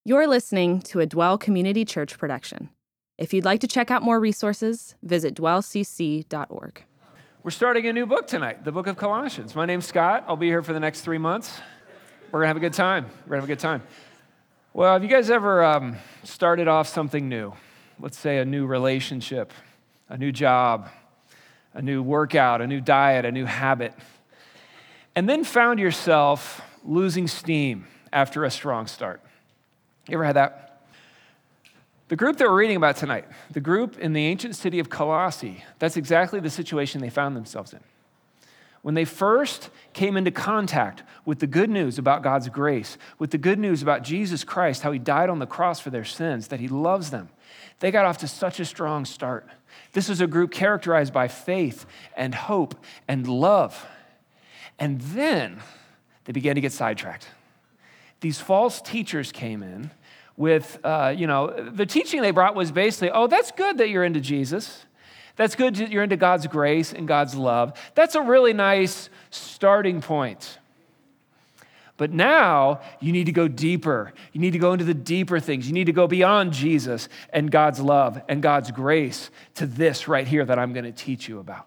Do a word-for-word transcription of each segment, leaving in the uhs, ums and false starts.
You're listening to a Dwell Community Church production. If you'd like to check out more resources, visit dwell c c dot org. We're starting a new book tonight, the book of Colossians. My name's Scott. I'll be here for the next three months. We're going to have a good time. We're going to have a good time. Well, have you guys ever um, started off something new? Let's say a new relationship, a new job, a new workout, a new diet, a new habit, and then found yourself losing steam after a strong start? You ever had that? The group that we're reading about tonight, the group in the ancient city of Colossae, that's exactly the situation they found themselves in. When they first came into contact with the good news about God's grace, with the good news about Jesus Christ, how he died on the cross for their sins, that he loves them, they got off to such a strong start. This was a group characterized by faith and hope and love. And then they began to get sidetracked. These false teachers came in with, uh, you know, the teaching they brought was basically, oh, that's good that you're into Jesus. That's good that you're into God's grace and God's love. That's a really nice starting point. But now you need to go deeper. You need to go into the deeper things. You need to go beyond Jesus and God's love and God's grace to this right here that I'm going to teach you about.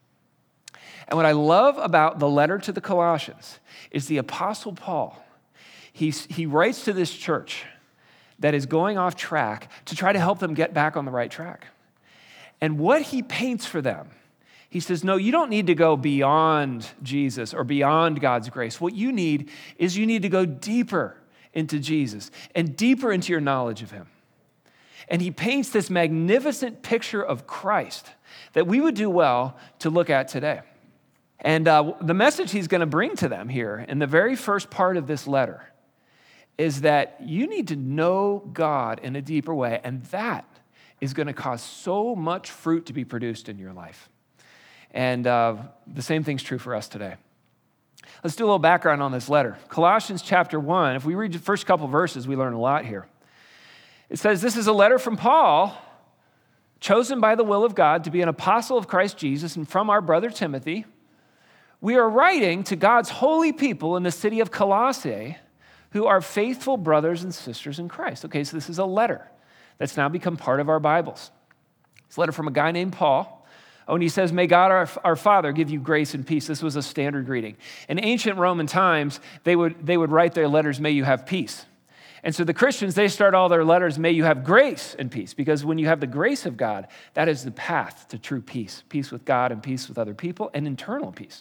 And what I love about the letter to the Colossians is the Apostle Paul. He's, he writes to this church that is going off track to try to help them get back on the right track. And what he paints for them, he says, no, you don't need to go beyond Jesus or beyond God's grace. What you need is you need to go deeper into Jesus and deeper into your knowledge of him. And he paints this magnificent picture of Christ that we would do well to look at today. And uh, the message he's going to bring to them here in the very first part of this letter is that you need to know God in a deeper way, and that is going to cause so much fruit to be produced in your life. And uh, the same thing's true for us today. Let's do a little background on this letter. Colossians chapter one, if we read the first couple verses, we learn a lot here. It says, this is a letter from Paul, chosen by the will of God to be an apostle of Christ Jesus, and from our brother Timothy. We are writing to God's holy people in the city of Colossae, who are faithful brothers and sisters in Christ. Okay, so this is a letter that's now become part of our Bibles. It's a letter from a guy named Paul. Oh, and he says, may God our, our Father give you grace and peace. This was a standard greeting. In ancient Roman times, they would, they would write their letters, may you have peace. And so the Christians, they start all their letters, may you have grace and peace, because when you have the grace of God, that is the path to true peace, peace with God and peace with other people and internal peace.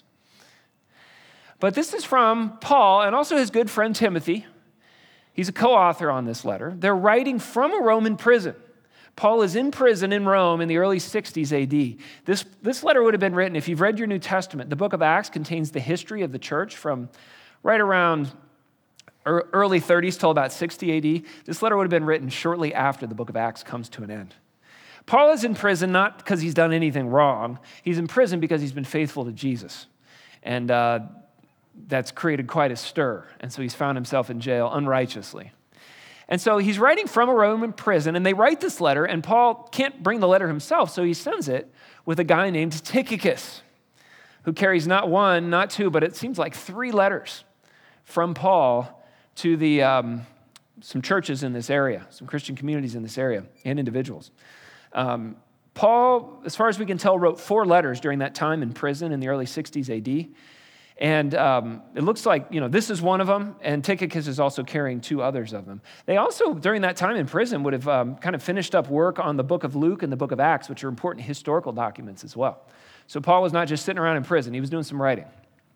But this is from Paul and also his good friend Timothy. He's a co-author on this letter. They're writing from a Roman prison. Paul is in prison in Rome in the early sixties A D. This, this letter would have been written, if you've read your New Testament, the book of Acts contains the history of the church from right around early thirties till about sixty A D. This letter would have been written shortly after the book of Acts comes to an end. Paul is in prison not because he's done anything wrong. He's in prison because he's been faithful to Jesus. And uh, that's created quite a stir. And so he's found himself in jail unrighteously. And so he's writing from a Roman prison, and they write this letter, and Paul can't bring the letter himself, so he sends it with a guy named Tychicus, who carries not one, not two, but it seems like three letters from Paul to the um, some churches in this area, some Christian communities in this area, and individuals. Um, Paul, as far as we can tell, wrote four letters during that time in prison in the early sixties A D. And um, it looks like, you know, this is one of them, and Tychicus is also carrying two others of them. They also, during that time in prison, would have um, kind of finished up work on the book of Luke and the book of Acts, which are important historical documents as well. So Paul was not just sitting around in prison, he was doing some writing.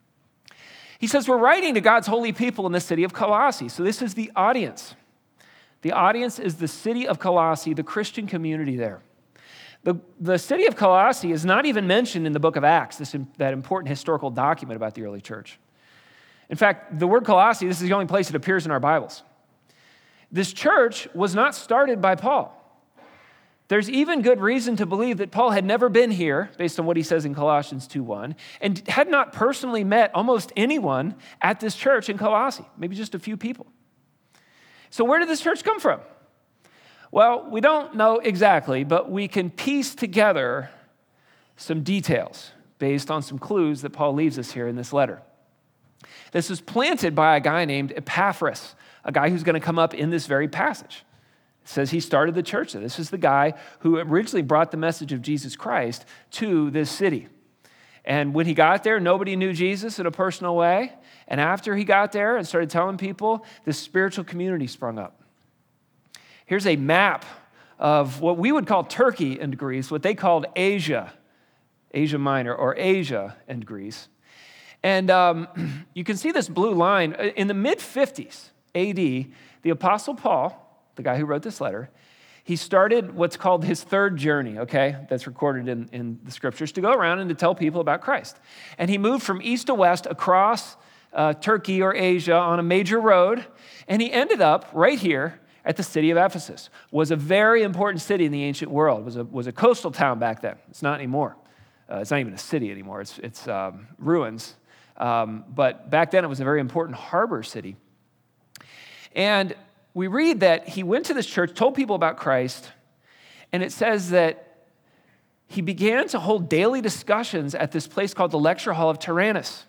He says, we're writing to God's holy people in the city of Colossae. So this is the audience. The audience is the city of Colossae, the Christian community there. The, the city of Colossae is not even mentioned in the book of Acts, this, that important historical document about the early church. In fact, the word Colossae, this is the only place it appears in our Bibles. This church was not started by Paul. There's even good reason to believe that Paul had never been here, based on what he says in Colossians two one, and had not personally met almost anyone at this church in Colossae, maybe just a few people. So where did this church come from? Well, we don't know exactly, but we can piece together some details based on some clues that Paul leaves us here in this letter. This was planted by a guy named Epaphras, a guy who's going to come up in this very passage. It says he started the church there. This is the guy who originally brought the message of Jesus Christ to this city. And when he got there, nobody knew Jesus in a personal way. And after he got there and started telling people, this spiritual community sprung up. Here's a map of what we would call Turkey and Greece, what they called Asia, Asia Minor, or Asia and Greece. And um, you can see this blue line. In the mid fifties A D, the Apostle Paul, the guy who wrote this letter, he started what's called his third journey, okay, that's recorded in, in the scriptures, to go around and to tell people about Christ. And he moved from east to west across uh, Turkey or Asia on a major road, and he ended up right here at the city of Ephesus. Was a very important city in the ancient world. It was a, was a coastal town back then. It's not anymore. Uh, it's not even a city anymore. It's, it's um, ruins. Um, but back then, it was a very important harbor city. And we read that he went to this church, told people about Christ, and it says that he began to hold daily discussions at this place called the Lecture Hall of Tyrannus.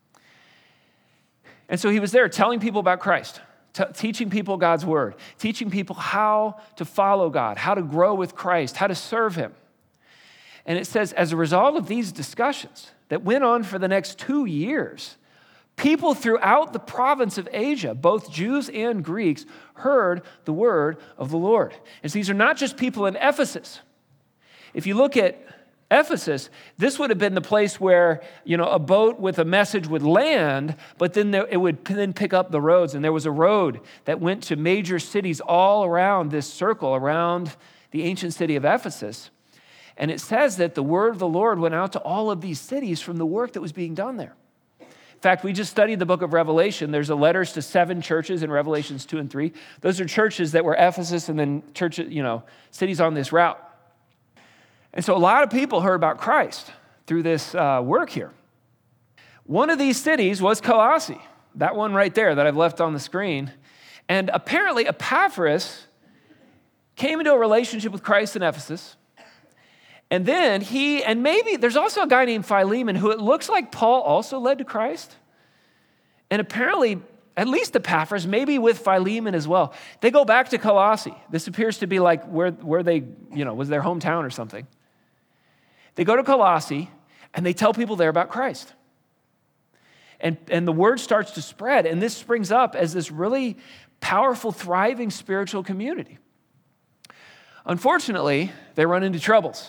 And so he was there telling people about Christ, t- teaching people God's word, teaching people how to follow God, how to grow with Christ, how to serve him. And it says, as a result of these discussions that went on for the next two years, people throughout the province of Asia, both Jews and Greeks, heard the word of the Lord. And so these are not just people in Ephesus. If you look at Ephesus, this would have been the place where, you know, a boat with a message would land, but then there, it would then pick up the roads. And there was a road that went to major cities all around this circle, around the ancient city of Ephesus. And it says that the word of the Lord went out to all of these cities from the work that was being done there. In fact, we just studied the book of Revelation. There's a letters to seven churches in Revelations two and three. Those are churches that were Ephesus and then churches, you know, cities on this route. And so a lot of people heard about Christ through this uh, work here. One of these cities was Colossae, that one right there that I've left on the screen. And apparently Epaphras came into a relationship with Christ in Ephesus. And then he, and maybe there's also a guy named Philemon who it looks like Paul also led to Christ. And apparently, at least Epaphras, maybe with Philemon as well. They go back to Colossae. This appears to be like where, where they, you know, was their hometown or something. They go to Colossae and they tell people there about Christ. And, and the word starts to spread. And this springs up as this really powerful, thriving spiritual community. Unfortunately, they run into troubles.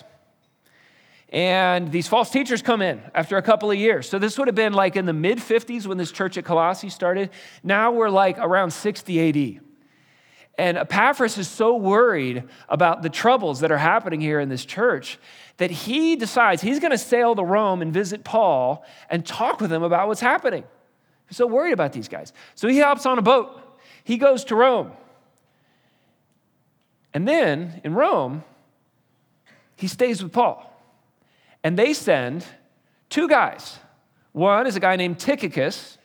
And these false teachers come in after a couple of years. So this would have been like in the mid fifties when this church at Colossae started. Now we're like around sixty A D. And Epaphras is so worried about the troubles that are happening here in this church that he decides he's going to sail to Rome and visit Paul and talk with him about what's happening. He's so worried about these guys. So he hops on a boat. He goes to Rome. And then in Rome, he stays with Paul. And they send two guys. One is a guy named Tychicus.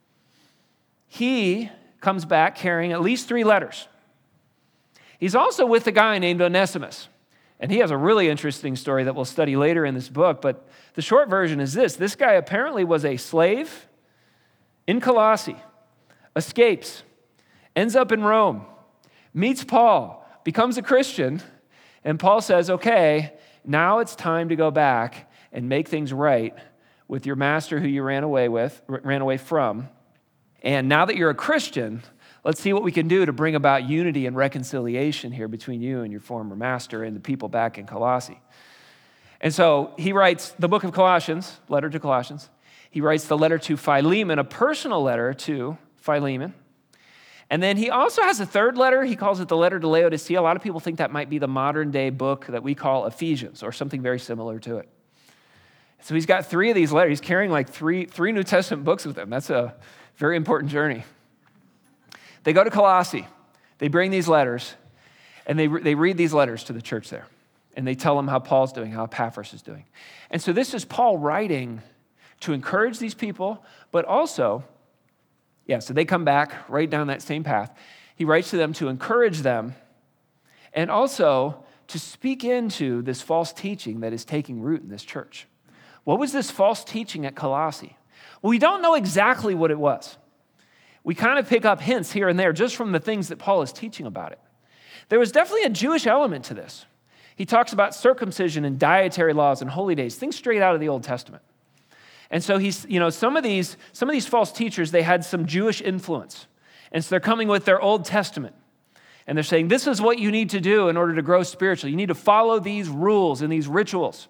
He comes back carrying at least three letters. He's also with a guy named Onesimus. And he has a really interesting story that we'll study later in this book. But the short version is this. This guy apparently was a slave in Colossae, escapes, ends up in Rome, meets Paul, becomes a Christian, and Paul says, okay, now it's time to go back and make things right with your master who you ran away with, ran away from. And now that you're a Christian, let's see what we can do to bring about unity and reconciliation here between you and your former master and the people back in Colossae. And so he writes the book of Colossians, letter to Colossians. He writes the letter to Philemon, a personal letter to Philemon. And then he also has a third letter. He calls it the letter to Laodicea. A lot of people think that might be the modern day book that we call Ephesians or something very similar to it. So he's got three of these letters. He's carrying like three, three New Testament books with him. That's a very important journey. They go to Colossae. They bring these letters, and they, they read these letters to the church there. And they tell them how Paul's doing, how Epaphras is doing. And so this is Paul writing to encourage these people, but also, yeah, so they come back right down that same path. He writes to them to encourage them and also to speak into this false teaching that is taking root in this church. What was this false teaching at Colossae? Well, we don't know exactly what it was. we kind of pick up hints here and there just from the things that Paul is teaching about it. There was definitely a Jewish element to this. He talks about circumcision and dietary laws and holy days, things straight out of the Old Testament. And so he's, you know, some of these, some of these false teachers, they had some Jewish influence. And so they're coming with their Old Testament. And they're saying, this is what you need to do in order to grow spiritually. You need to follow these rules and these rituals.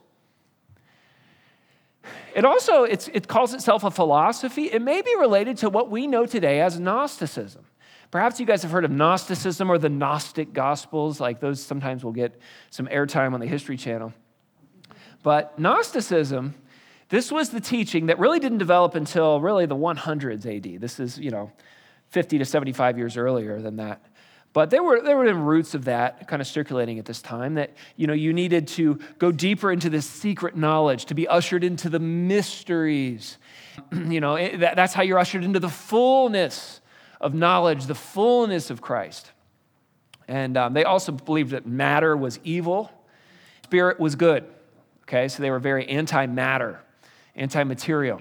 It also, it's, it calls itself a philosophy. It may be related to what we know today as Gnosticism. Perhaps you guys have heard of Gnosticism or the Gnostic Gospels. Like those sometimes will get some airtime on the History Channel. But Gnosticism, this was the teaching that really didn't develop until really the hundreds A D. This is, you know, fifty to seventy-five years earlier than that. But there were there were roots of that kind of circulating at this time that, you know, you needed to go deeper into this secret knowledge, to be ushered into the mysteries. You know, it, that, that's how you're ushered into the fullness of knowledge, the fullness of Christ. And um, they also believed that matter was evil, spirit was good. Okay, so they were very anti-matter, anti-material.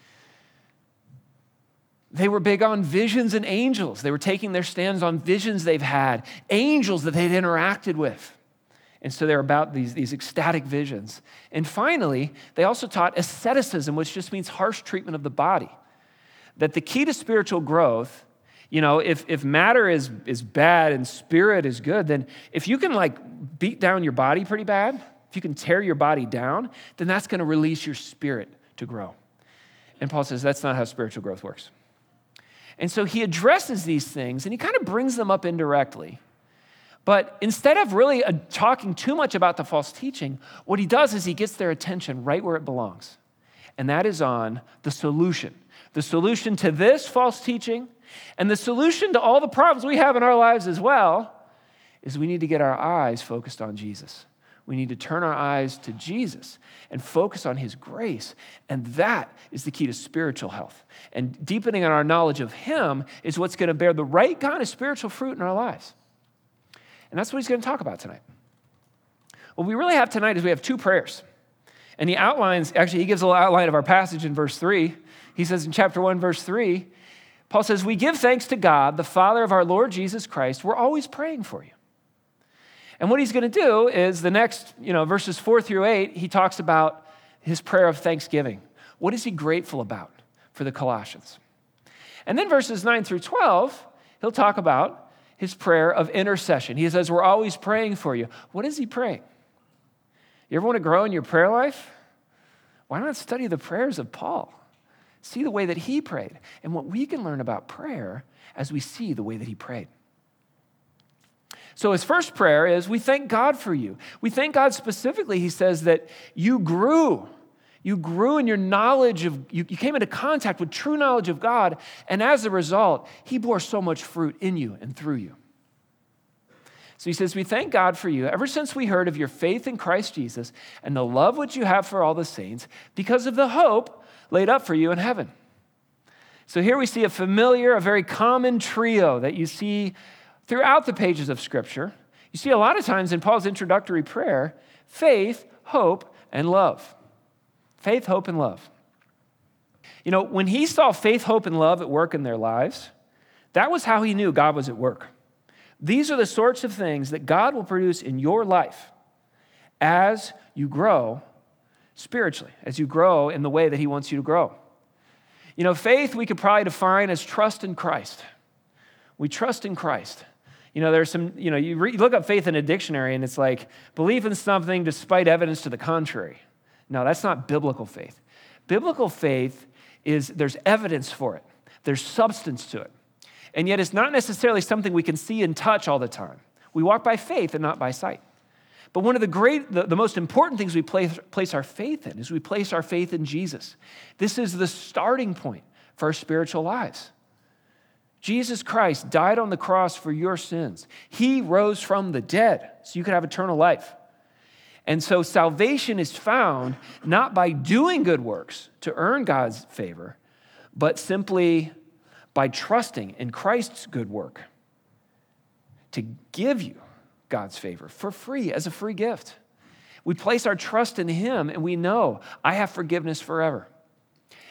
They were big on visions and angels. They were taking their stands on visions they've had, angels that they'd interacted with. And so they're about these, these ecstatic visions. And finally, they also taught asceticism, which just means harsh treatment of the body. That the key to spiritual growth, you know, if, if matter is, is bad and spirit is good, then if you can like beat down your body pretty bad, if you can tear your body down, then that's going to release your spirit to grow. And Paul says that's not how spiritual growth works. And so he addresses these things, and he kind of brings them up indirectly. But instead of really uh, talking too much about the false teaching, what he does is he gets their attention right where it belongs. And that is on the solution. The solution to this false teaching and the solution to all the problems we have in our lives as well is we need to get our eyes focused on Jesus. We need to turn our eyes to Jesus and focus on his grace. And that is the key to spiritual health. And deepening on our knowledge of him is what's going to bear the right kind of spiritual fruit in our lives. And that's what he's going to talk about tonight. What we really have tonight is we have two prayers. And he outlines, actually, he gives a little outline of our passage in verse three. He says in chapter one, verse three, Paul says, we give thanks to God, the Father of our Lord Jesus Christ. We're always praying for you. And what he's going to do is the next, you know, verses four through eight, he talks about his prayer of thanksgiving. What is he grateful about for the Colossians? And then verses nine through twelve, he'll talk about his prayer of intercession. He says, we're always praying for you. What is he praying? You ever want to grow in your prayer life? Why not study the prayers of Paul? See the way that he prayed and what we can learn about prayer as we see the way that he prayed. So his first prayer is, we thank God for you. We thank God specifically, he says, that you grew. You grew in your knowledge of, you, you came into contact with true knowledge of God, and as a result, he bore so much fruit in you and through you. So he says, we thank God for you ever since we heard of your faith in Christ Jesus and the love which you have for all the saints because of the hope laid up for you in heaven. So here we see a familiar, a very common trio that you see throughout the pages of Scripture. You see a lot of times in Paul's introductory prayer, faith, hope, and love. Faith, hope, and love. You know, when he saw faith, hope, and love at work in their lives, that was how he knew God was at work. These are the sorts of things that God will produce in your life as you grow spiritually, as you grow in the way that he wants you to grow. You know, faith we could probably define as trust in Christ. We trust in Christ. You know, there's some, you know, you, re, you look up faith in a dictionary and it's like belief in something despite evidence to the contrary. No, that's not biblical faith. Biblical faith is there's evidence for it. There's substance to it. And yet it's not necessarily something we can see and touch all the time. We walk by faith and not by sight. But one of the great, the, the most important things we place, place our faith in is we place our faith in Jesus. This is the starting point for our spiritual lives. Jesus Christ died on the cross for your sins. He rose from the dead so you could have eternal life. And so salvation is found not by doing good works to earn God's favor, but simply by trusting in Christ's good work to give you God's favor for free, as a free gift. We place our trust in him and we know I have forgiveness forever.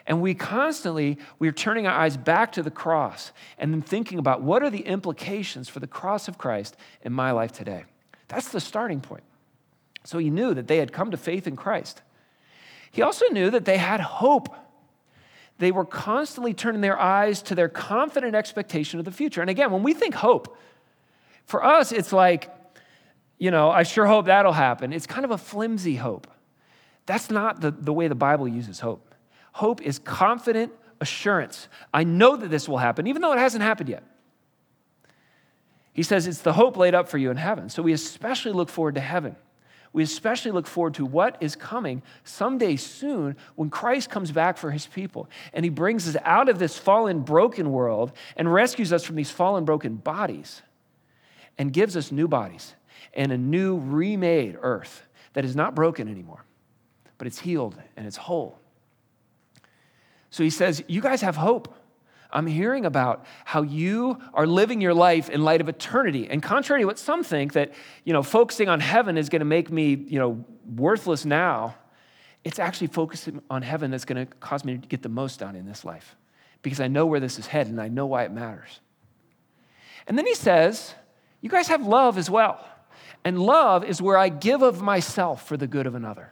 And we constantly, we're turning our eyes back to the cross and then thinking about what are the implications for the cross of Christ in my life today. That's the starting point. So he knew that they had come to faith in Christ. He also knew that they had hope. They were constantly turning their eyes to their confident expectation of the future. And again, when we think hope, for us, it's like, you know, I sure hope that'll happen. It's kind of a flimsy hope. That's not the, the way the Bible uses hope. Hope is confident assurance. I know that this will happen, even though it hasn't happened yet. He says it's the hope laid up for you in heaven. So we especially look forward to heaven. We especially look forward to what is coming someday soon when Christ comes back for his people. And he brings us out of this fallen, broken world and rescues us from these fallen, broken bodies and gives us new bodies and a new remade earth that is not broken anymore, but it's healed and it's whole. So he says, you guys have hope. I'm hearing about how you are living your life in light of eternity. And contrary to what some think, that, you know, focusing on heaven is going to make me, you know, worthless now, it's actually focusing on heaven that's going to cause me to get the most done in this life because I know where this is headed and I know why it matters. And then he says, you guys have love as well. And love is where I give of myself for the good of another.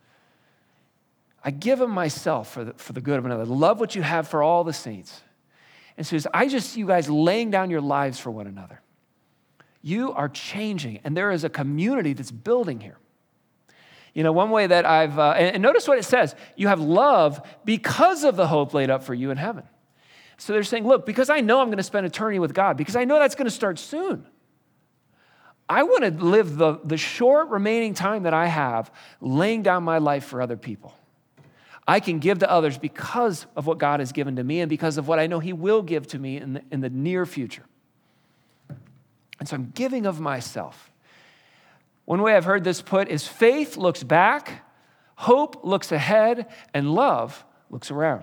I give of myself for the, for the good of another. Love what you have for all the saints. And so I just see you guys laying down your lives for one another. You are changing, and there is a community that's building here. You know, one way that I've, uh, and, and notice what it says, you have love because of the hope laid up for you in heaven. So they're saying, look, because I know I'm going to spend eternity with God, because I know that's going to start soon, I want to live the, the short remaining time that I have laying down my life for other people. I can give to others because of what God has given to me and because of what I know he will give to me in the, in the near future. And so I'm giving of myself. One way I've heard this put is faith looks back, hope looks ahead, and love looks around.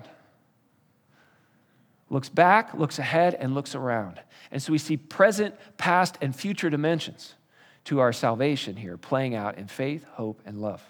Looks back, looks ahead, and looks around. And so we see present, past, and future dimensions to our salvation here playing out in faith, hope, and love.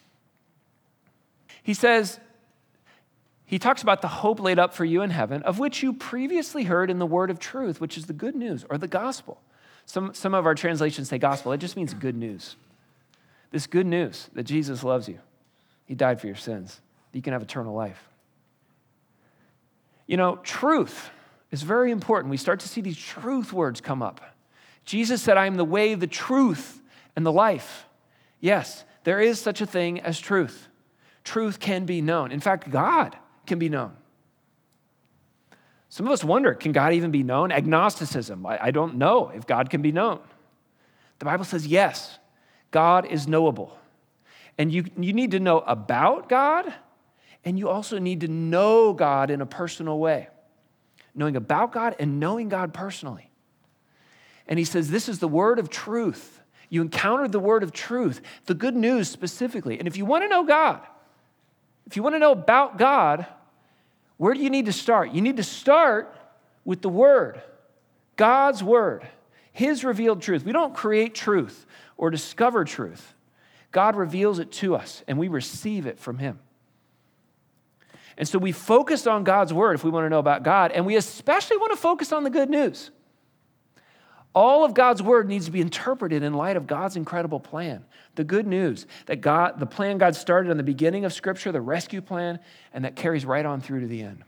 He says, he talks about the hope laid up for you in heaven, of which you previously heard in the word of truth, which is the good news or the gospel. Some, some of our translations say gospel. It just means good news. This good news that Jesus loves you. He died for your sins. You can have eternal life. You know, truth is very important. We start to see these truth words come up. Jesus said, I am the way, the truth, and the life. Yes, there is such a thing as truth. Truth can be known. In fact, God can be known. Some of us wonder, can God even be known? Agnosticism. I, I don't know if God can be known. The Bible says, yes, God is knowable. And you, you need to know about God, and you also need to know God in a personal way. Knowing about God and knowing God personally. And he says, this is the word of truth. You encountered the word of truth, the good news specifically. And if you want to know God, if you want to know about God, where do you need to start? You need to start with the Word, God's Word, His revealed truth. We don't create truth or discover truth. God reveals it to us, and we receive it from Him. And so we focus on God's Word if we want to know about God, and we especially want to focus on the good news. All of God's word needs to be interpreted in light of God's incredible plan. The good news that God, the plan God started in the beginning of Scripture, the rescue plan, and that carries right on through to the end.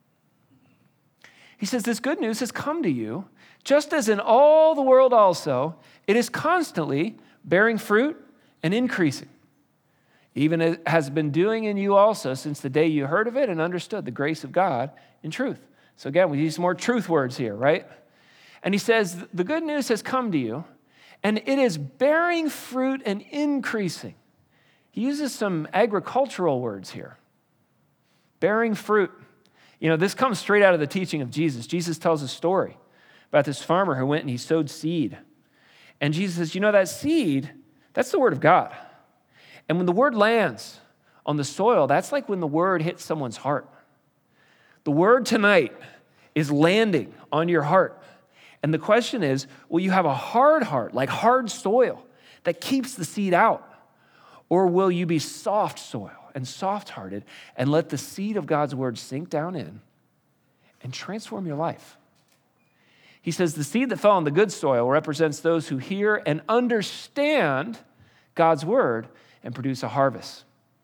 He says, this good news has come to you, just as in all the world also, it is constantly bearing fruit and increasing, even as it has been doing in you also since the day you heard of it and understood the grace of God in truth. So again, we use more truth words here, right? And he says, the good news has come to you, and it is bearing fruit and increasing. He uses some agricultural words here. Bearing fruit. You know, this comes straight out of the teaching of Jesus. Jesus tells a story about this farmer who went and he sowed seed. And Jesus says, you know, that seed, that's the word of God. And when the word lands on the soil, that's like when the word hits someone's heart. The word tonight is landing on your heart. And the question is, will you have a hard heart, like hard soil, that keeps the seed out? Or will you be soft soil and soft-hearted and let the seed of God's word sink down in and transform your life. He says the seed that fell on the good soil represents those who hear and understand God's word and produce a harvest.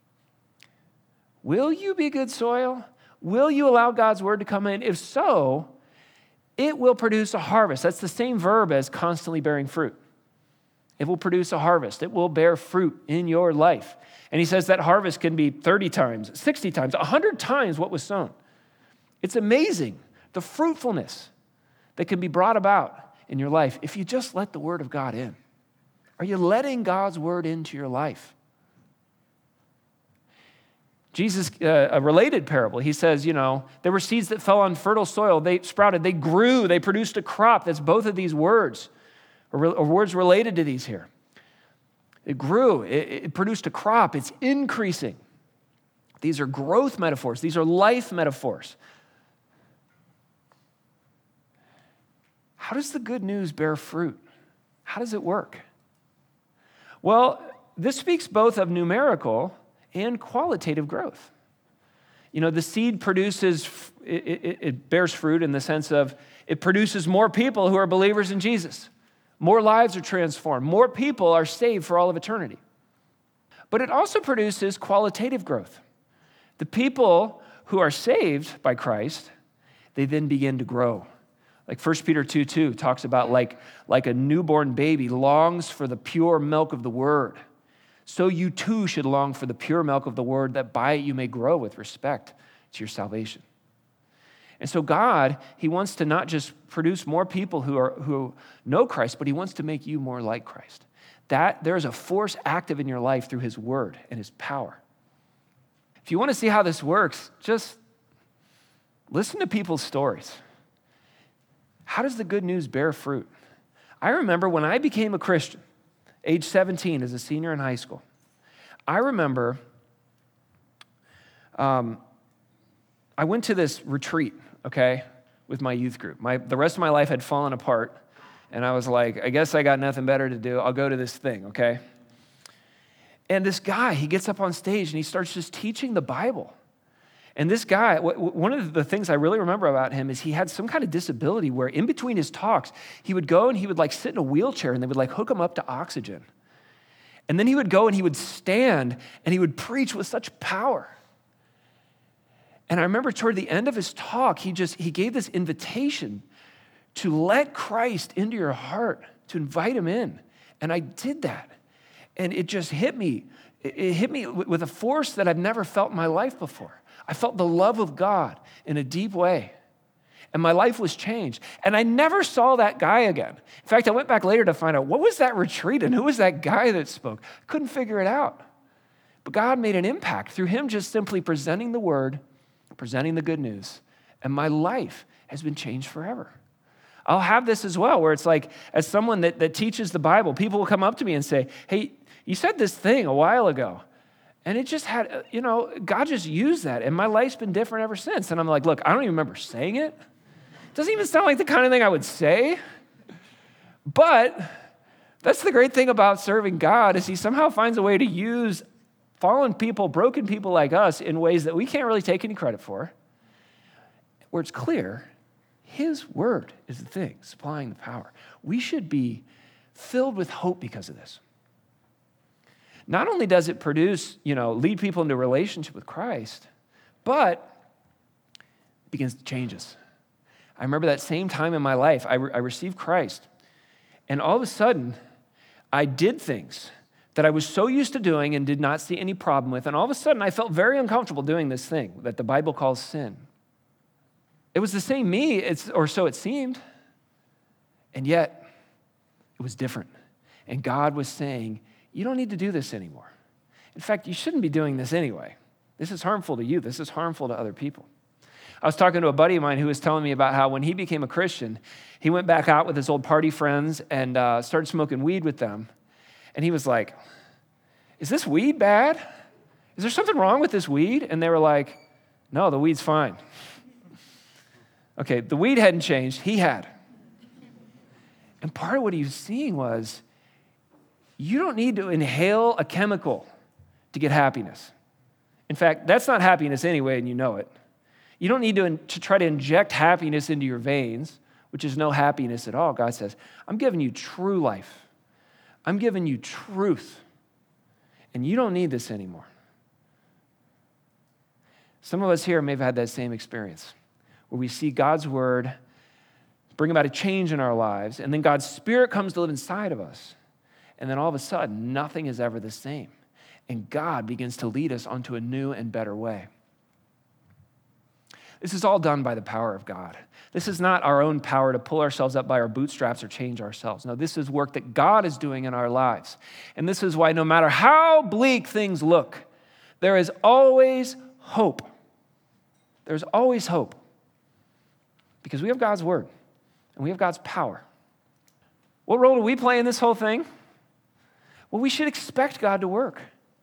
Will you be good soil? Will you allow God's word to come in? If so, it will produce a harvest. That's the same verb as constantly bearing fruit. It will produce a harvest. It will bear fruit in your life. And he says that harvest can be thirty times, sixty times, one hundred times what was sown. It's amazing, the fruitfulness that can be brought about in your life if you just let the word of God in. Are you letting God's word into your life? Jesus, uh, a related parable, he says, you know, there were seeds that fell on fertile soil. They sprouted, they grew, they produced a crop. That's both of these words, or, re- or words related to these here. It grew, it, it produced a crop, it's increasing. These are growth metaphors, these are life metaphors. How does the good news bear fruit? How does it work? Well, this speaks both of numerical and qualitative growth. You know, the seed produces, it, it, it bears fruit in the sense of it produces more people who are believers in Jesus. More lives are transformed. More people are saved for all of eternity. But it also produces qualitative growth. The people who are saved by Christ, they then begin to grow. Like First Peter two two talks about like, like a newborn baby longs for the pure milk of the word. So you too should long for the pure milk of the word, that by it you may grow with respect to your salvation. And so God, he wants to not just produce more people who are who know Christ, but he wants to make you more like Christ. That there's a force active in your life through his word and his power. If you want to see how this works, just listen to people's stories. How does the good news bear fruit? I remember when I became a Christian, age seventeen, as a senior in high school, I remember um, I went to this retreat, okay, with my youth group. My, the rest of my life had fallen apart, and I was like, I guess I got nothing better to do. I'll go to this thing, okay? And this guy, he gets up on stage, and he starts just teaching the Bible. And this guy, one of the things I really remember about him is he had some kind of disability where in between his talks, he would go and he would like sit in a wheelchair and they would like hook him up to oxygen. And then he would go and he would stand and he would preach with such power. And I remember toward the end of his talk, he just, he gave this invitation to let Christ into your heart, to invite him in. And I did that. And it just hit me. It hit me with a force that I've never felt in my life before. I felt the love of God in a deep way. And my life was changed. And I never saw that guy again. In fact, I went back later to find out what was that retreat and who was that guy that spoke. Couldn't figure it out. But God made an impact through him just simply presenting the word, presenting the good news. And my life has been changed forever. I'll have this as well, where it's like, as someone that, that teaches the Bible, people will come up to me and say, hey, you said this thing a while ago. And it just had, you know, God just used that. And my life's been different ever since. And I'm like, look, I don't even remember saying it. It doesn't even sound like the kind of thing I would say. But that's the great thing about serving God, is he somehow finds a way to use fallen people, broken people like us in ways that we can't really take any credit for, where it's clear his word is the thing supplying the power. We should be filled with hope because of this. Not only does it produce, you know, lead people into a relationship with Christ, but it begins to change us. I remember that same time in my life, I, re- I received Christ, and all of a sudden, I did things that I was so used to doing and did not see any problem with, and all of a sudden, I felt very uncomfortable doing this thing that the Bible calls sin. It was the same me, it's, or so it seemed, and yet, it was different. And God was saying, you don't need to do this anymore. In fact, you shouldn't be doing this anyway. This is harmful to you. This is harmful to other people. I was talking to a buddy of mine who was telling me about how when he became a Christian, he went back out with his old party friends and uh, started smoking weed with them. And he was like, is this weed bad? Is there something wrong with this weed? And they were like, no, the weed's fine. Okay, the weed hadn't changed. He had. And part of what he was seeing was, you don't need to inhale a chemical to get happiness. In fact, that's not happiness anyway, and you know it. You don't need to, to try to inject happiness into your veins, which is no happiness at all. God says, I'm giving you true life. I'm giving you truth. And you don't need this anymore. Some of us here may have had that same experience, where we see God's word bring about a change in our lives, and then God's Spirit comes to live inside of us. And then all of a sudden, nothing is ever the same. And God begins to lead us onto a new and better way. This is all done by the power of God. This is not our own power to pull ourselves up by our bootstraps or change ourselves. No, this is work that God is doing in our lives. And this is why no matter how bleak things look, there is always hope. There's always hope. Because we have God's word and we have God's power. What role do we play in this whole thing? Well, we should expect God to work.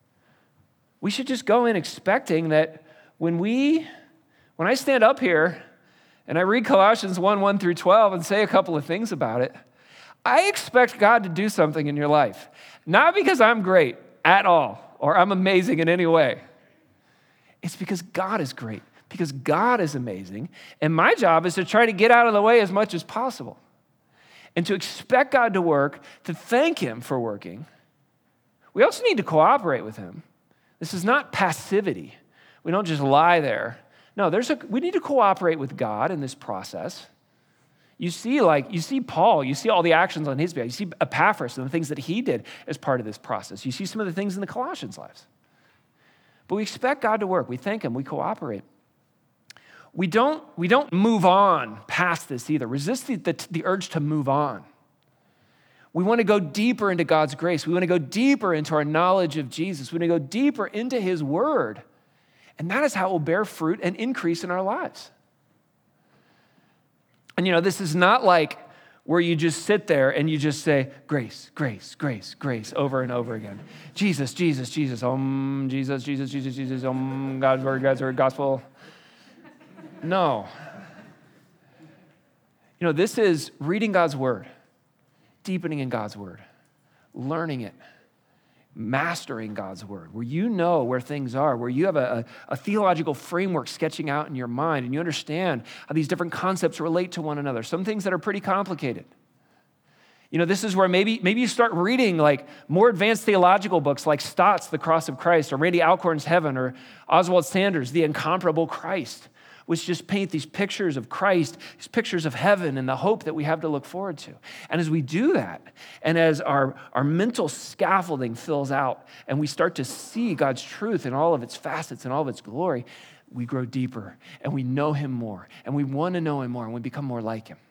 We should just go in expecting that when we, when I stand up here and I read Colossians one, one through twelve and say a couple of things about it, I expect God to do something in your life. Not because I'm great at all or I'm amazing in any way. It's because God is great, because God is amazing, and my job is to try to get out of the way as much as possible and to expect God to work, to thank him for working. We also need to cooperate with him. This is not passivity. We don't just lie there. No, there's a, we need to cooperate with God in this process. You see, like, you see Paul, you see all the actions on his behalf. You see Epaphras and the things that he did as part of this process. You see some of the things in the Colossians' lives. But we expect God to work. We thank him. We cooperate. We don't, we don't move on past this either. Resist the, the, the urge to move on. We want to go deeper into God's grace. We want to go deeper into our knowledge of Jesus. We want to go deeper into his word. And that is how it will bear fruit and increase in our lives. And you know, this is not like where you just sit there and you just say, grace, grace, grace, grace, over and over again. Jesus, Jesus, Jesus, um, Jesus, Jesus, Jesus, Jesus, um, God's word, God's word, gospel. No. You know, this is reading God's word, deepening in God's word, learning it, mastering God's word, where you know where things are, where you have a, a, a theological framework sketching out in your mind, and you understand how these different concepts relate to one another, some things that are pretty complicated. You know, this is where maybe, maybe you start reading like more advanced theological books like Stott's The Cross of Christ, or Randy Alcorn's Heaven, or Oswald Sanders' The Incomparable Christ, which just paint these pictures of Christ, these pictures of heaven and the hope that we have to look forward to. And as we do that, and as our, our mental scaffolding fills out, and we start to see God's truth in all of its facets and all of its glory, we grow deeper, and we know him more, and we want to know him more, and we become more like him.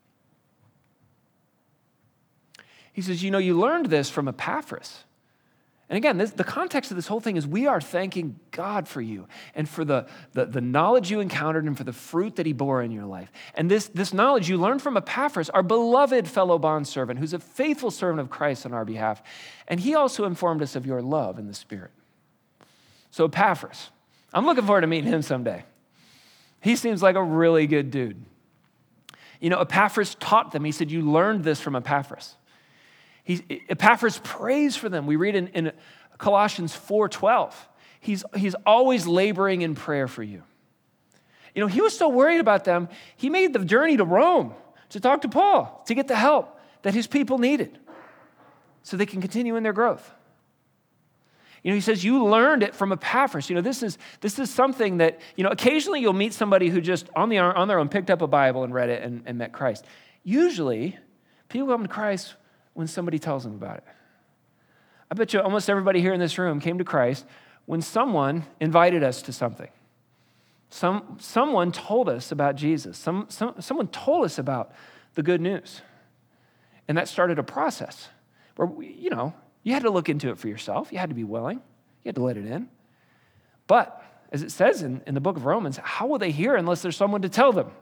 He says, you know, you learned this from Epaphras. And again, this, the context of this whole thing is we are thanking God for you and for the, the, the knowledge you encountered and for the fruit that he bore in your life. And this, this knowledge you learned from Epaphras, our beloved fellow bondservant, who's a faithful servant of Christ on our behalf. And he also informed us of your love in the Spirit. So Epaphras, I'm looking forward to meeting him someday. He seems like a really good dude. You know, Epaphras taught them. He said, you learned this from Epaphras. He, Epaphras prays for them. We read in, in Colossians four twelve. He's, he's always laboring in prayer for you. You know, he was so worried about them, he made the journey to Rome to talk to Paul, to get the help that his people needed so they can continue in their growth. You know, he says, you learned it from Epaphras. You know, this is, this is something that, you know, occasionally you'll meet somebody who just on, the, on their own picked up a Bible and read it and, and met Christ. Usually, people come to Christ when somebody tells them about it. I bet you almost everybody here in this room came to Christ when someone invited us to something. Some, someone told us about Jesus. Some, some, someone told us about the good news. And that started a process where, we, you know, you had to look into it for yourself. You had to be willing. You had to let it in. But, as it says in, in the book of Romans, how will they hear unless there's someone to tell them?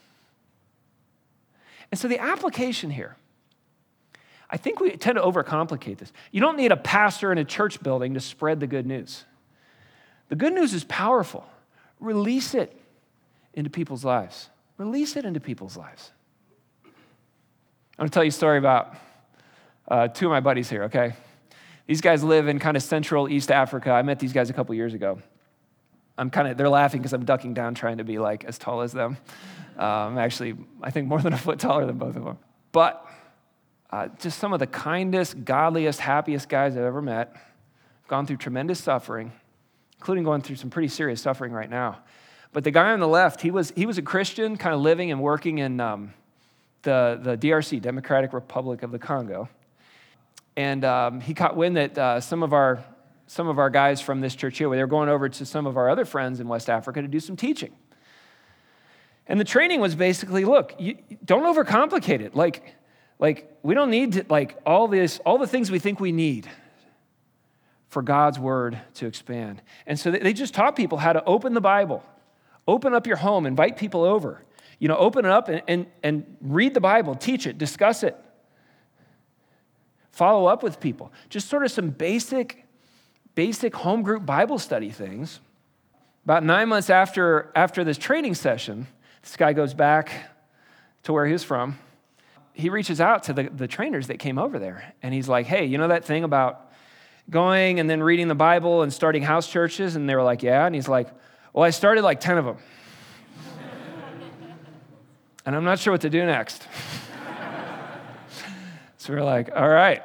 And so the application here, I think we tend to overcomplicate this. You don't need a pastor in a church building to spread the good news. The good news is powerful. Release it into people's lives. Release it into people's lives. I'm going to tell you a story about uh, two of my buddies here, okay? These guys live in kind of central East Africa. I met these guys a couple years ago. I'm kind of, they're laughing because I'm ducking down trying to be like as tall as them. Um, actually, I think more than a foot taller than both of them. But uh, just some of the kindest, godliest, happiest guys I've ever met. Gone through tremendous suffering, including going through some pretty serious suffering right now. But the guy on the left, he was he was a Christian, kind of living and working in um, the, the D R C, Democratic Republic of the Congo. And um, he caught wind that uh, some of our some of our guys from this church here, they were going over to some of our other friends in West Africa to do some teaching. And the training was basically, look, you, don't overcomplicate it. Like, like we don't need to, like all this, all the things we think we need for God's word to expand. And so they just taught people how to open the Bible, open up your home, invite people over, you know, open it up and, and, and read the Bible, teach it, discuss it, follow up with people. Just sort of some basic, basic home group Bible study things. About nine months after, after this training session, this guy goes back to where he was from. He reaches out to the, the trainers that came over there, and he's like, hey, you know that thing about going and then reading the Bible and starting house churches? And they were like, yeah. And he's like, well, I started like ten of them. And I'm not sure what to do next. So we're like, all right.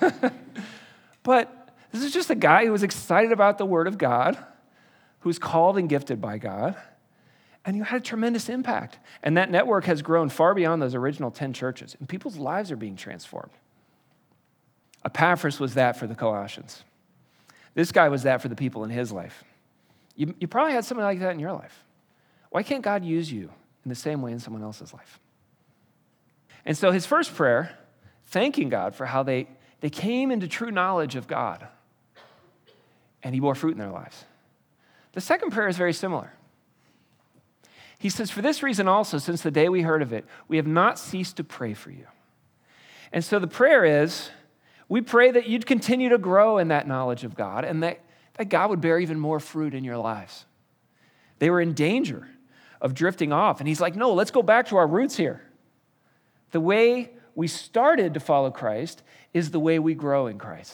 But this is just a guy who was excited about the word of God, who's called and gifted by God, and who had a tremendous impact. And that network has grown far beyond those original ten churches, and people's lives are being transformed. Epaphras was that for the Colossians. This guy was that for the people in his life. You, you probably had somebody like that in your life. Why can't God use you in the same way in someone else's life? And so his first prayer, thanking God for how they, they came into true knowledge of God, and he bore fruit in their lives. The second prayer is very similar. He says, for this reason also, since the day we heard of it, we have not ceased to pray for you. And so the prayer is, we pray that you'd continue to grow in that knowledge of God and that, that God would bear even more fruit in your lives. They were in danger of drifting off. And he's like, no, let's go back to our roots here. The way we started to follow Christ is the way we grow in Christ.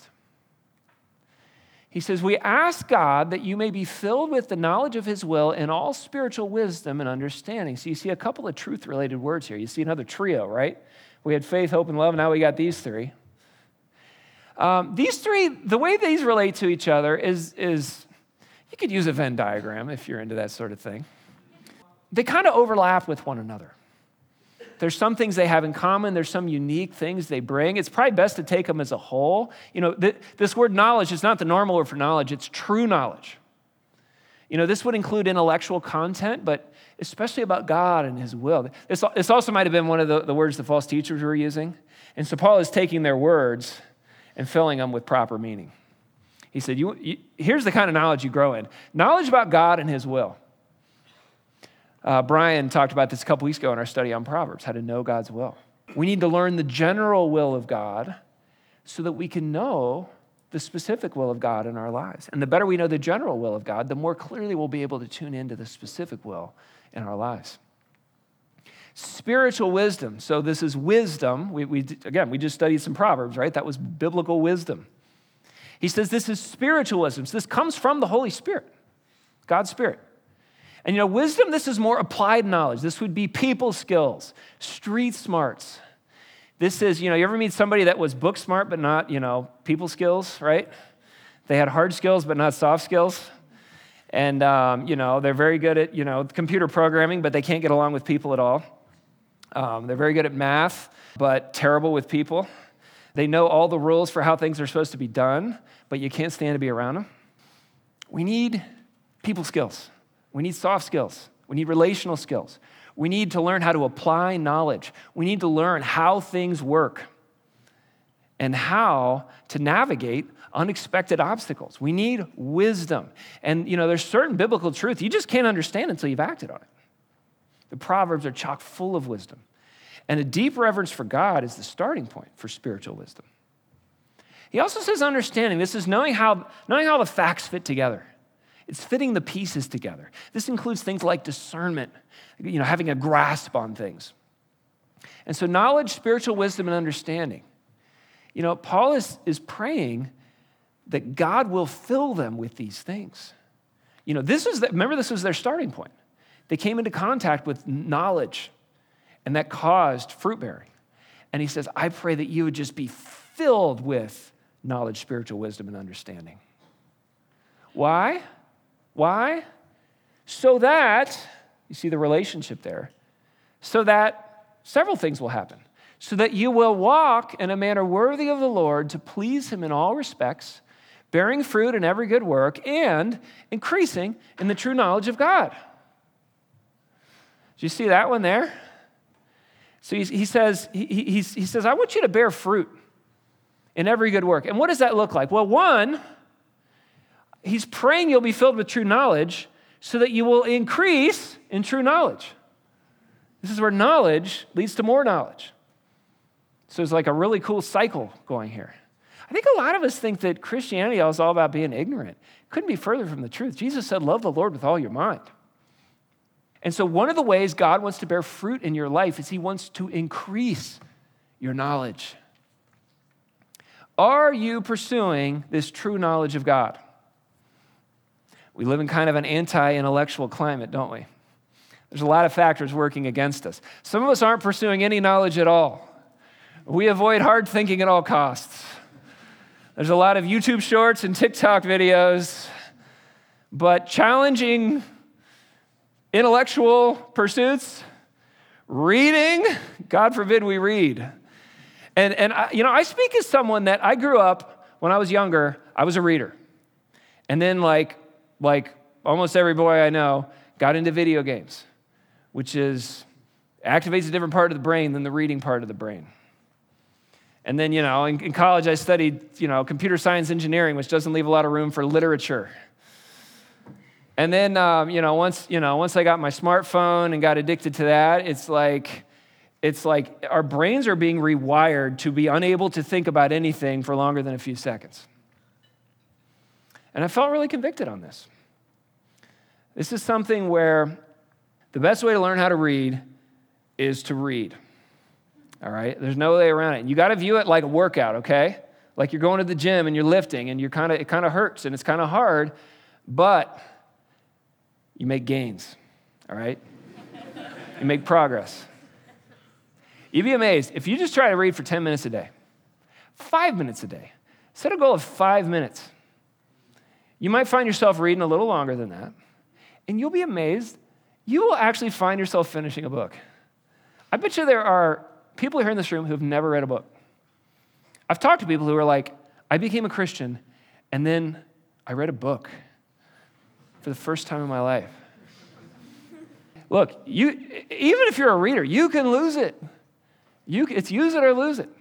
He says, we ask God that you may be filled with the knowledge of his will and all spiritual wisdom and understanding. So you see a couple of truth-related words here. You see another trio, right? We had faith, hope, and love. Now we got these three. Um, these three, the way these relate to each other is, is, you could use a Venn diagram if you're into that sort of thing. They kind of overlap with one another. There's some things they have in common. There's some unique things they bring. It's probably best to take them as a whole. You know, th- this word knowledge is not the normal word for knowledge. It's true knowledge. You know, this would include intellectual content, but especially about God and his will. This, this also might have been one of the, the words the false teachers were using. And so Paul is taking their words and filling them with proper meaning. He said, you, you, here's the kind of knowledge you grow in. Knowledge about God and his will. Uh, Brian talked about this a couple weeks ago in our study on Proverbs, how to know God's will. We need to learn the general will of God so that we can know the specific will of God in our lives. And the better we know the general will of God, the more clearly we'll be able to tune into the specific will in our lives. Spiritual wisdom. So this is wisdom. We, we again, we just studied some Proverbs, right? That was biblical wisdom. He says this is spiritual wisdom. So this comes from the Holy Spirit, God's Spirit. And you know, wisdom, this is more applied knowledge. This would be people skills, street smarts. This is, you know, you ever meet somebody that was book smart but not, you know, people skills, right? They had hard skills but not soft skills. And, um, you know, they're very good at, you know, computer programming, but they can't get along with people at all. Um, they're very good at math, but terrible with people. They know all the rules for how things are supposed to be done, but you can't stand to be around them. We need people skills. We need soft skills. We need relational skills. We need to learn how to apply knowledge. We need to learn how things work and how to navigate unexpected obstacles. We need wisdom. And, you know, there's certain biblical truth you just can't understand until you've acted on it. The Proverbs are chock full of wisdom. And a deep reverence for God is the starting point for spiritual wisdom. He also says understanding. This is knowing how, knowing how the facts fit together. It's fitting the pieces together. This includes things like discernment, you know, having a grasp on things. And so knowledge, spiritual wisdom, and understanding. You know, Paul is, is praying that God will fill them with these things. You know, this is, the, remember this was their starting point. They came into contact with knowledge, and that caused fruit bearing. And he says, I pray that you would just be filled with knowledge, spiritual wisdom, and understanding. Why? Why? So that, you see the relationship there, so that several things will happen. So that you will walk in a manner worthy of the Lord to please him in all respects, bearing fruit in every good work, and increasing in the true knowledge of God. Do you see that one there? So he, he says, he, he, he says, I want you to bear fruit in every good work. And what does that look like? Well, one, he's praying you'll be filled with true knowledge so that you will increase in true knowledge. This is where knowledge leads to more knowledge. So it's like a really cool cycle going here. I think a lot of us think that Christianity is all about being ignorant. Couldn't be further from the truth. Jesus said, love the Lord with all your mind. And so one of the ways God wants to bear fruit in your life is he wants to increase your knowledge. Are you pursuing this true knowledge of God? We live in kind of an anti-intellectual climate, don't we? There's a lot of factors working against us. Some of us aren't pursuing any knowledge at all. We avoid hard thinking at all costs. There's a lot of YouTube shorts and TikTok videos, but challenging intellectual pursuits, reading, God forbid we read. And, and I, you know, I speak as someone that I grew up, when I was younger, I was a reader. And then like, like almost every boy I know got into video games, which is, activates a different part of the brain than the reading part of the brain. And then, you know, in, in college I studied, you know, computer science engineering, which doesn't leave a lot of room for literature. And then, um, you know, once, you know, once I got my smartphone and got addicted to that, it's like, it's like our brains are being rewired to be unable to think about anything for longer than a few seconds. And I felt really convicted on this. This is something where the best way to learn how to read is to read. All right? There's no way around it. And you got to view it like a workout, okay? Like you're going to the gym and you're lifting and you're kind of it kind of hurts and it's kind of hard, but you make gains. All right? You make progress. You'd be amazed if you just try to read for ten minutes a day, five minutes a day. Set a goal of five minutes. You might find yourself reading a little longer than that, and you'll be amazed. You will actually find yourself finishing a book. I bet you there are people here in this room who have never read a book. I've talked to people who are like, I became a Christian, and then I read a book for the first time in my life. Look, you even if you're a reader, you can lose it. You, it's use it or lose it.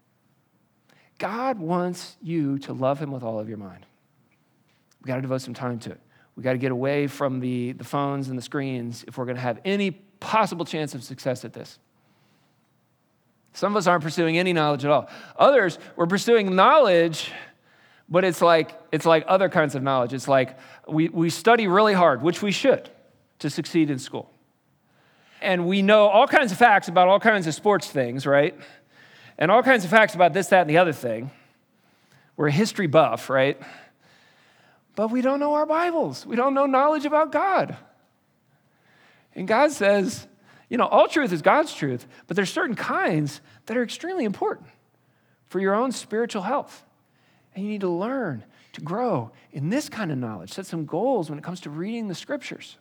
God wants you to love him with all of your mind. We've got to devote some time to it. We've got to get away from the, the phones and the screens if we're going to have any possible chance of success at this. Some of us aren't pursuing any knowledge at all. Others, we're pursuing knowledge, but it's like it's like other kinds of knowledge. It's like we, we study really hard, which we should, to succeed in school. And we know all kinds of facts about all kinds of sports things, right? And all kinds of facts about this, that, and the other thing. We're a history buff, right? But we don't know our Bibles. We don't know knowledge about God. And God says, you know, all truth is God's truth, but there's certain kinds that are extremely important for your own spiritual health. And you need to learn to grow in this kind of knowledge. Set some goals when it comes to reading the scriptures.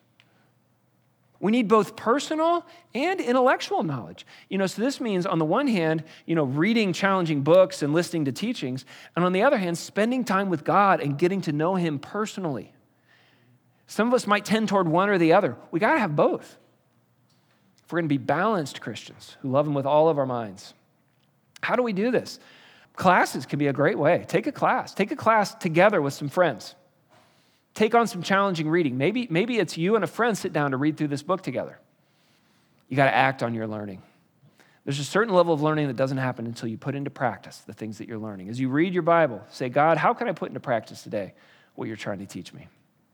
We need both personal and intellectual knowledge. You know, so this means on the one hand, you know, reading challenging books and listening to teachings, and on the other hand, spending time with God and getting to know him personally. Some of us might tend toward one or the other. We got to have both. If we're going to be balanced Christians who love him with all of our minds. How do we do this? Classes can be a great way. Take a class. Take a class together with some friends. Take on some challenging reading. Maybe, maybe it's you and a friend sit down to read through this book together. You got to act on your learning. There's a certain level of learning that doesn't happen until you put into practice the things that you're learning. As you read your Bible, say, God, how can I put into practice today what you're trying to teach me?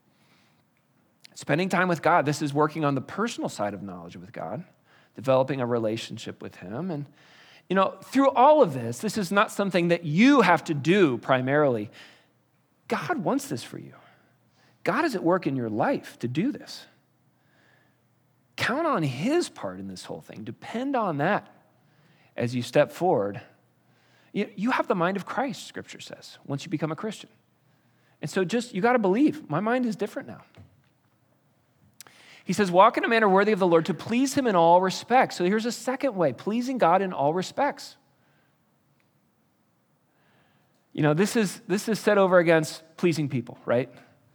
Spending time with God, this is working on the personal side of knowledge with God, developing a relationship with him. And, you know, through all of this, this is not something that you have to do primarily. God wants this for you. God is at work in your life to do this. Count on his part in this whole thing. Depend on that as you step forward. You, you have the mind of Christ, Scripture says, once you become a Christian. And so just, you got to believe, my mind is different now. He says, walk in a manner worthy of the Lord to please him in all respects. So here's a second way, pleasing God in all respects. You know, this is, this is set over against pleasing people, right?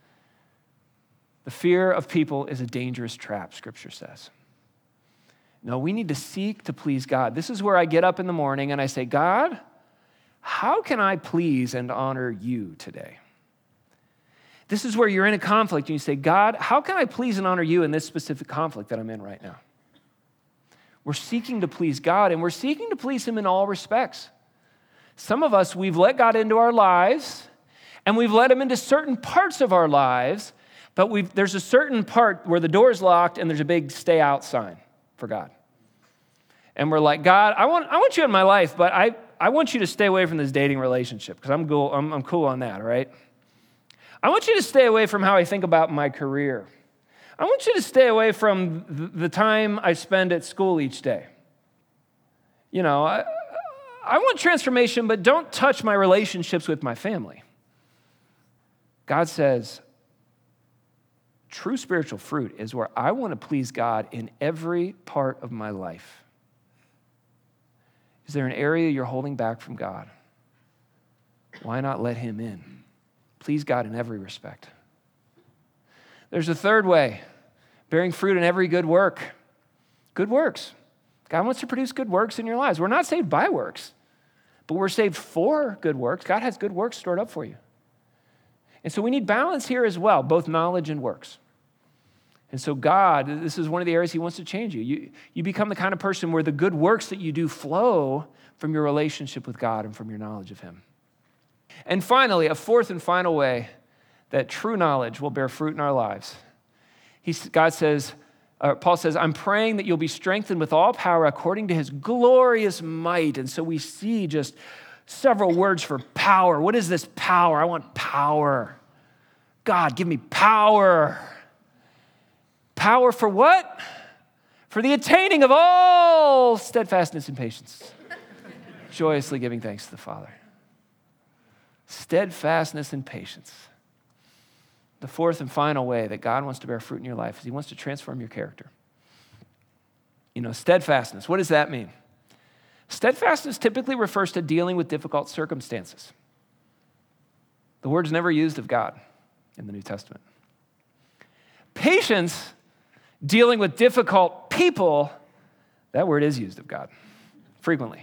The fear of people is a dangerous trap, Scripture says. No, we need to seek to please God. This is where I get up in the morning and I say, God, how can I please and honor you today? This is where you're in a conflict and you say, God, how can I please and honor you in this specific conflict that I'm in right now? We're seeking to please God, and we're seeking to please him in all respects. Some of us, we've let God into our lives, and we've let him into certain parts of our lives, but we've, there's a certain part where the door's locked and there's a big stay out sign for God. And we're like, God, I want, I want you in my life, but I, I want you to stay away from this dating relationship because I'm cool, I'm, I'm cool on that, all right? I want you to stay away from how I think about my career. I want you to stay away from the time I spend at school each day. You know, I, I want transformation, but don't touch my relationships with my family. God says, true spiritual fruit is where I want to please God in every part of my life. Is there an area you're holding back from God? Why not let him in? Please God in every respect. There's a third way, bearing fruit in every good work. Good works. God wants to produce good works in your lives. We're not saved by works, but we're saved for good works. God has good works stored up for you. And so we need balance here as well, both knowledge and works. And so God, this is one of the areas he wants to change you. You, you become the kind of person where the good works that you do flow from your relationship with God and from your knowledge of him. And finally, a fourth and final way that true knowledge will bear fruit in our lives. He, God says, uh, Paul says, I'm praying that you'll be strengthened with all power according to his glorious might. And so we see just several words for power. What is this power? I want power. God, give me power. Power for what? For the attaining of all steadfastness and patience. Joyously giving thanks to the Father. Steadfastness and patience. The fourth and final way that God wants to bear fruit in your life is he wants to transform your character. You know, steadfastness, what does that mean? Steadfastness typically refers to dealing with difficult circumstances. The word's never used of God in the New Testament. Patience, dealing with difficult people, that word is used of God frequently.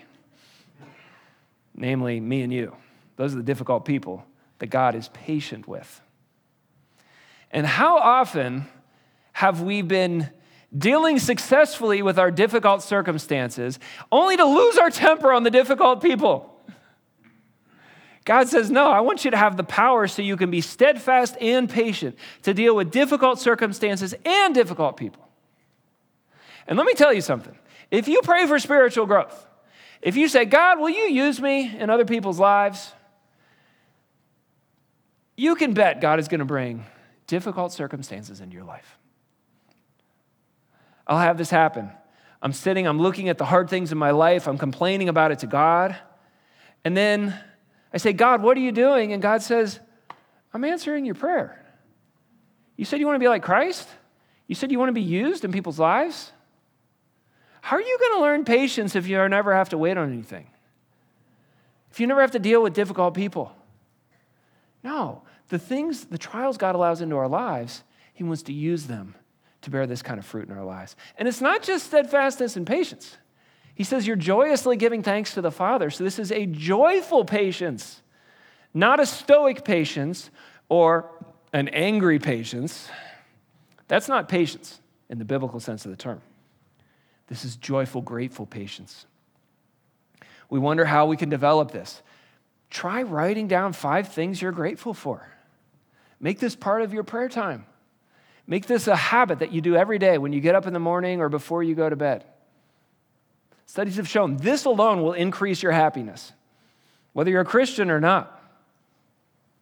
Namely, me and you. Those are the difficult people that God is patient with. And how often have we been dealing successfully with our difficult circumstances only to lose our temper on the difficult people? God says, no, I want you to have the power so you can be steadfast and patient to deal with difficult circumstances and difficult people. And let me tell you something. If you pray for spiritual growth, if you say, God, will you use me in other people's lives? You can bet God is going to bring difficult circumstances into your life. I'll have this happen. I'm sitting, I'm looking at the hard things in my life, I'm complaining about it to God, and then I say, God, what are you doing? And God says, I'm answering your prayer. You said you want to be like Christ? You said you want to be used in people's lives? How are you going to learn patience if you never have to wait on anything? If you never have to deal with difficult people? No, the things, the trials God allows into our lives, he wants to use them to bear this kind of fruit in our lives. And it's not just steadfastness and patience. He says you're joyously giving thanks to the Father. So this is a joyful patience, not a stoic patience or an angry patience. That's not patience in the biblical sense of the term. This is joyful, grateful patience. We wonder how we can develop this. Try writing down five things you're grateful for. Make this part of your prayer time. Make this a habit that you do every day when you get up in the morning or before you go to bed. Studies have shown this alone will increase your happiness, whether you're a Christian or not.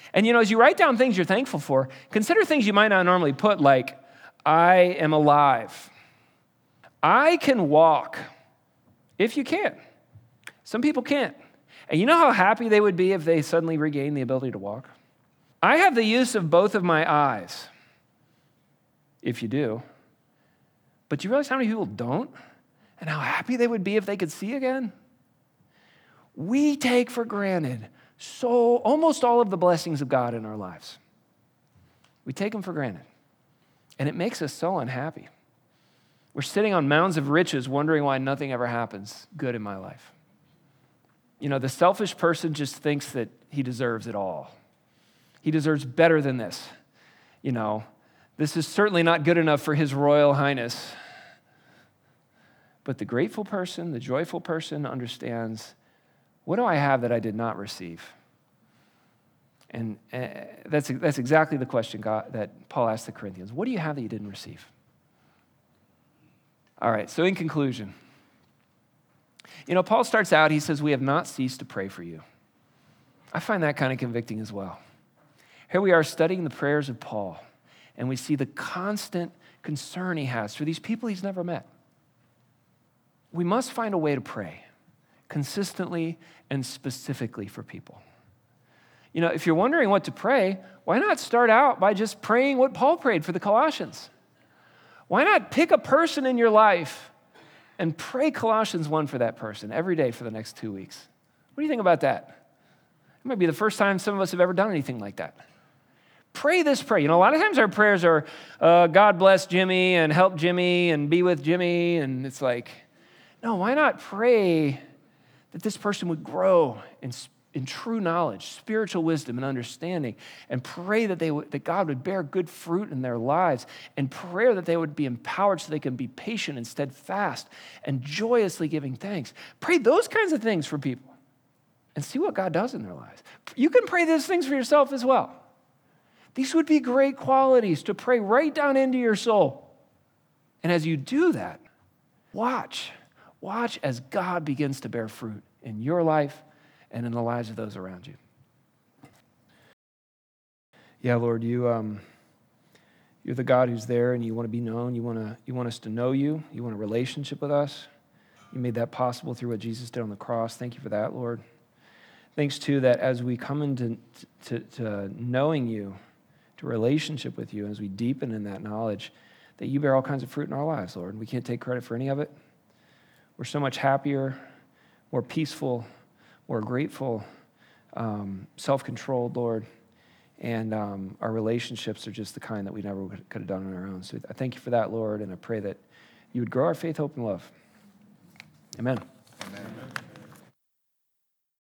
And you know, as you write down things you're thankful for, consider things you might not normally put, like, I am alive. I can walk, if you can. Some people can't. And you know how happy they would be if they suddenly regained the ability to walk? I have the use of both of my eyes, if you do. But do you realize how many people don't? And how happy they would be if they could see again? We take for granted so almost all of the blessings of God in our lives. We take them for granted. And it makes us so unhappy. We're sitting on mounds of riches wondering why nothing ever happens good in my life. You know, the selfish person just thinks that he deserves it all. He deserves better than this. You know, this is certainly not good enough for His Royal Highness. But the grateful person, the joyful person understands, what do I have that I did not receive? And uh, that's, that's exactly the question God, that Paul asked the Corinthians. What do you have that you didn't receive? All right, so in conclusion, you know, Paul starts out, he says, we have not ceased to pray for you. I find that kind of convicting as well. Here we are studying the prayers of Paul, and we see the constant concern he has for these people he's never met. We must find a way to pray consistently and specifically for people. You know, if you're wondering what to pray, why not start out by just praying what Paul prayed for the Colossians? Why not pick a person in your life and pray Colossians one for that person every day for the next two weeks? What do you think about that? It might be the first time some of us have ever done anything like that. Pray this prayer. You know, a lot of times our prayers are, uh, God bless Jimmy and help Jimmy and be with Jimmy. And it's like, no, why not pray that this person would grow in, in true knowledge, spiritual wisdom and understanding, and pray that, they would, that God would bear good fruit in their lives, and prayer that they would be empowered so they can be patient and steadfast and joyously giving thanks. Pray those kinds of things for people and see what God does in their lives. You can pray those things for yourself as well. These would be great qualities to pray right down into your soul. And as you do that, watch. Watch as God begins to bear fruit in your life and in the lives of those around you. Yeah, Lord, you, um, you're the God who's there, and you want to be known. You want to, you want us to know you. You want a relationship with us. You made that possible through what Jesus did on the cross. Thank you for that, Lord. Thanks, too, that as we come into to, to knowing you, to relationship with you, as we deepen in that knowledge, that you bear all kinds of fruit in our lives, Lord. We can't take credit for any of it. We're so much happier, more peaceful, more grateful, um, self-controlled, Lord. And um, our relationships are just the kind that we never could have done on our own. So I thank you for that, Lord, and I pray that you would grow our faith, hope, and love. Amen. Amen.